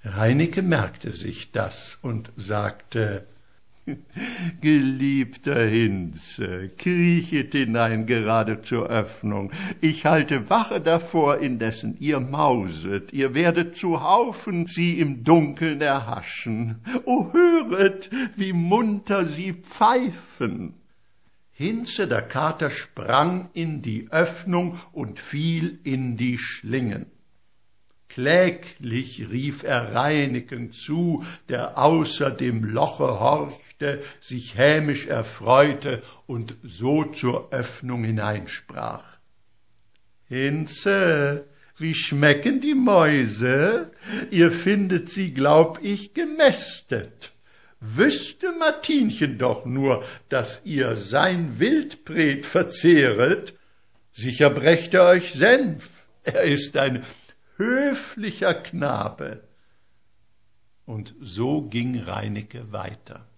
Reineke merkte sich das und sagte: »Geliebter Hinze, kriechet hinein gerade zur Öffnung. Ich halte Wache davor, indessen ihr mauset. Ihr werdet zu Haufen sie im Dunkeln erhaschen. O, höret, wie munter sie pfeifen!« Hinze, der Kater, sprang in die Öffnung und fiel in die Schlingen. Kläglich rief er Reineken zu, der außer dem Loche horchte, sich hämisch erfreute und so zur Öffnung hineinsprach: »Hinze, wie schmecken die Mäuse? Ihr findet sie, glaub ich, gemästet. Wüsste Martinchen doch nur, dass ihr sein Wildbret verzehret. Sicher brächte euch Senf, er ist ein höflicher Knabe.« Und so ging Reineke weiter.